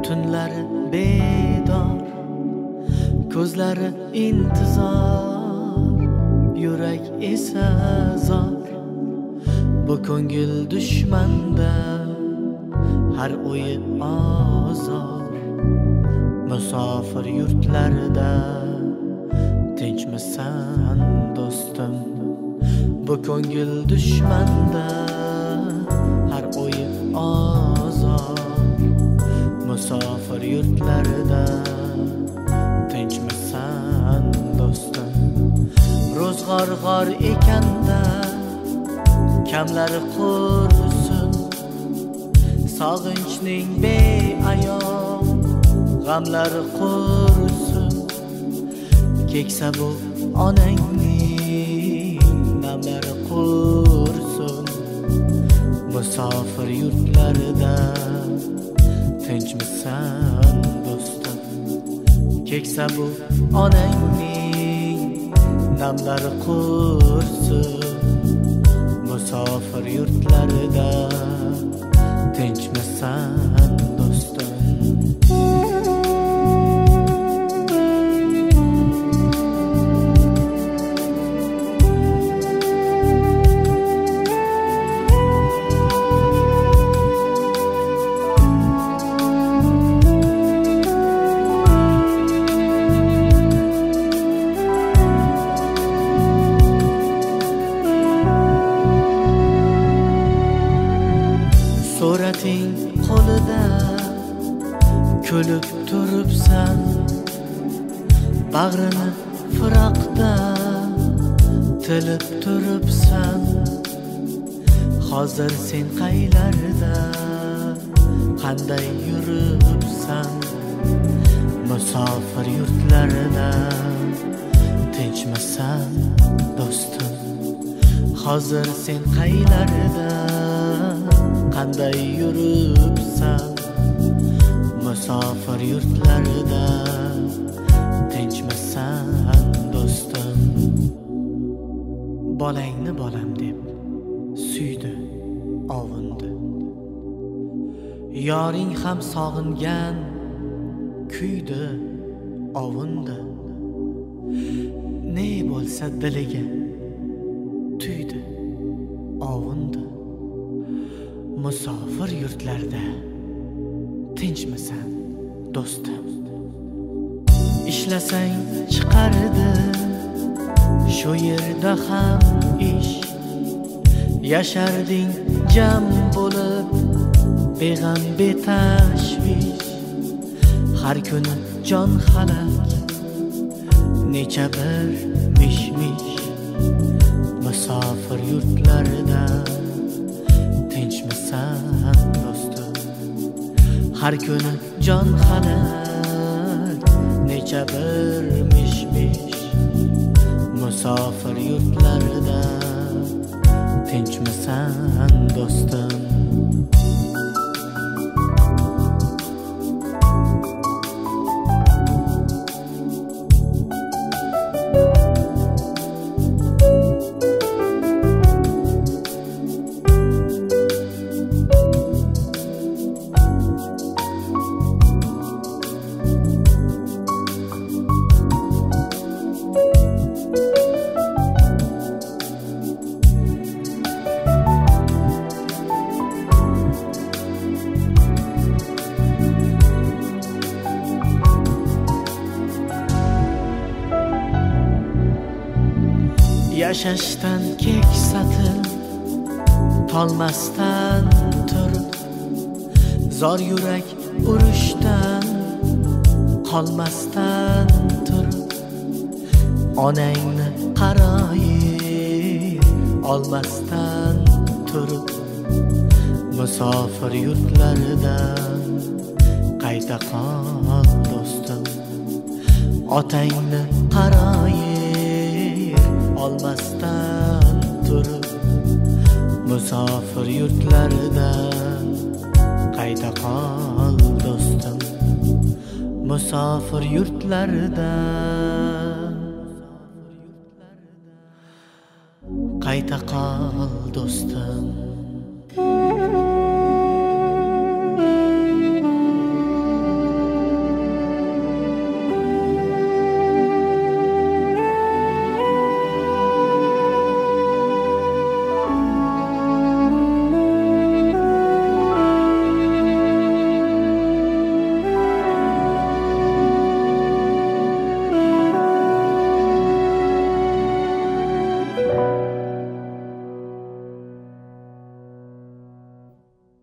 tunlari bedor, ko'zlari intizor, yurak esa zor. Bu ko'ngil dushmanda har o'yi ozor. Musofir yurtlarida tinchmisan do'stim? Bu ko'ngil dushmanda har o'yi ozor. Musofir yurtlarida tinchmisan do'stim? Ro'zg'or g'or ekanda kamlari qursin, sog'inchning beayon g'amlari qursin. Keksa bu onangning namlari qursin. Musofir yurtlarida tinchmisan do'stim? Keksa bu onangning namlari qursin. Musofir yurtlarida tinchmisan do'stim? Surating qo'lida kulib turibsan, bag'rini firoqda tilib turibsan. Hozir sen qaylarda, qanday yuribsan? Musofir yurtlarida tinchmisan do'stim? Hozir sen qaylarda, qanday yuribsan? Musofir yurtlarida tinchmisan do'stim? Bolangni bolam deb suydi, ovundi. Yoring ham sog'ingan, kuydi, ovundi. Ne bo'lsa diliga tuydi, ovundi. Musofir yurtlarda tinchmisan do'stim? Ishlasang chiqardi shu yerda ham ish, yasharding jam bo'lib beg'am betashvish. Har kuni jon halak, necha bir mish-mish. Musofir yurtlarida tinchmisan do'stim? Har kuni jon halak, necha bir mish-mish. Musofir yurtlarida tinchmisan do'stim? Yashashdan keksatil tolmasdan turib, zor yurak urushdan qolmasdan turib, onangni qaroyib olmasdan turib. Musofir yurtlaridan qayta qol do'stim? Otangni qaroyib olmasdan turib. Musofir yurtlaridan qayta qol do'stim? Musofir yurtlaridan qayta qol do'stim?